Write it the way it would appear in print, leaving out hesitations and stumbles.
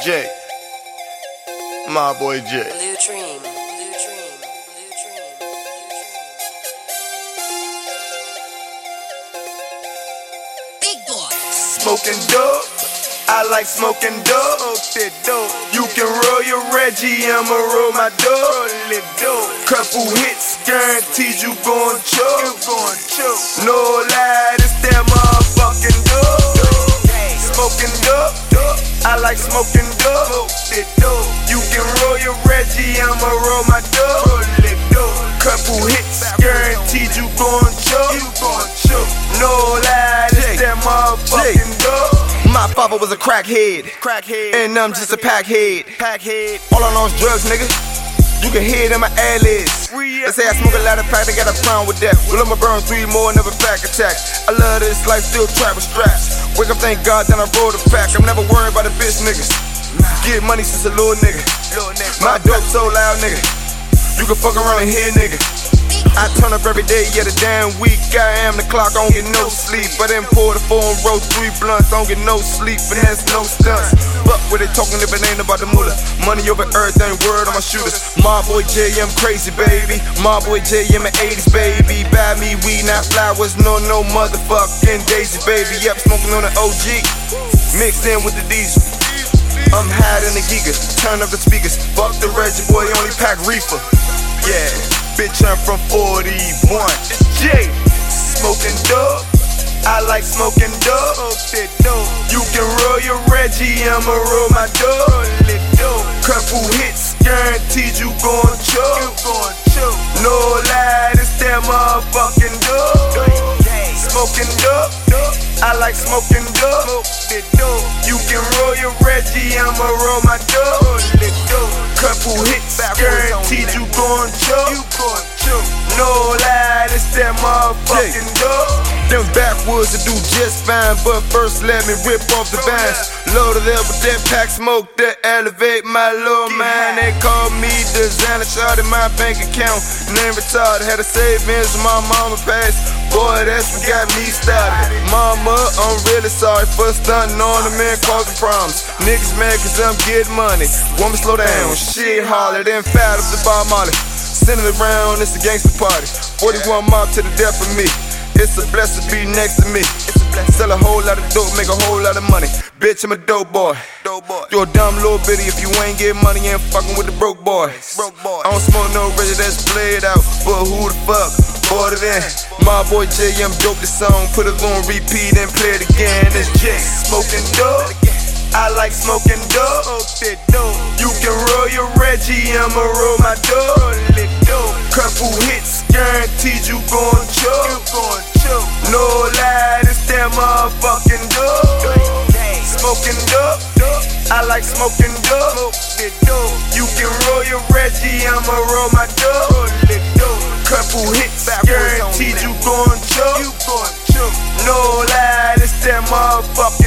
Jay, my boy Jay. Blue Dream, Blue Dream, Blue Dream, Blue Dream. Big boy. Smoking dope, I like smoking dope. You can roll your Reggie, I'ma roll my dope. Couple hits, guaranteed you gon' choke. No lie, this that motherfucking dope. Smoking dope, I like smoking dope. You can roll your Reggie, I'ma roll my dope. Couple hits, guaranteed you gon' choke. No lie, this that motherfucking dope. My father was a crackhead, and I'm just a packhead. All I know is drugs, nigga. You can hear it in my ad-libs. They say I smoke a lot of pack, they got a problem with that. Well, I'ma burn 3 more, never pack attack. I love this life, still trap with straps. Wake up, thank God, then I roll the pack. I'm never worried about the bitch niggas. Get money since a little nigga. My dope so loud, nigga. You can fuck around and hear, nigga. I turn up every day, yeah, the damn week. I am the clock, I don't get no sleep. I done pour the 4 and roll 3 blunts, I don't get no sleep, finesse, no stunts. Fuck what they talking if it ain't about the moolah. Money over everything, word on my shooters. My boy J, I'm crazy, baby. My boy J, I'm in 80s, baby. Buy me weed, not flowers, no motherfucking daisy, baby. Yep, smoking on the OG, mixed in with the diesel. I'm high in the giga, turn up the speakers. Fuck the Reggie boy, only pack reefer. Yeah, bitch, I'm from 41. It's Jay, smoking dope. I like smoking dope. You can roll your Reggie, I'ma roll my dope. Couple hits, guaranteed you gon' choke. No lie, this that motherfucking dope. Smoking dope, I like smoking dope. You can roll your Reggie, I'ma roll my dope. Couple hits, guaranteed you gon' choke. No lie, this that motherfucking dope. Them backwoods will do just fine, but first let me rip off the vines. Loaded up with that pack smoke that elevate my little mind. They call me designer, shot in my bank account. Name retarded, had a savings when my mama passed. Boy, that's what got me started. Mama, I'm really sorry for stunting on the man causing problems. Niggas mad cause I'm getting money. Want me slow down, shit holler, then fat up the bar molly. Send it around, it's a gangster party. 41 mob to the death of me. It's a blessing to be next to me. Sell a whole lot of dope, make a whole lot of money. Bitch, I'm a dope boy. You a dumb little bitty if you ain't getting money and fucking with the broke boys. I don't smoke no Reggie that's played out, but who the fuck bought it in? My boy J, I'm dope this song, put it on repeat and play it again. It's J, smoking dope. I like smoking dope. You can roll your Reggie, I'ma roll my dope. Couple hits, guaranteed you gon' choke. No lie, this that motherfucking dope. Smoking dope, I like smoking dope. You can roll your Reggie, I'ma roll my dope. Couple hits, guaranteed you gon' choke. No lie, this that motherfucking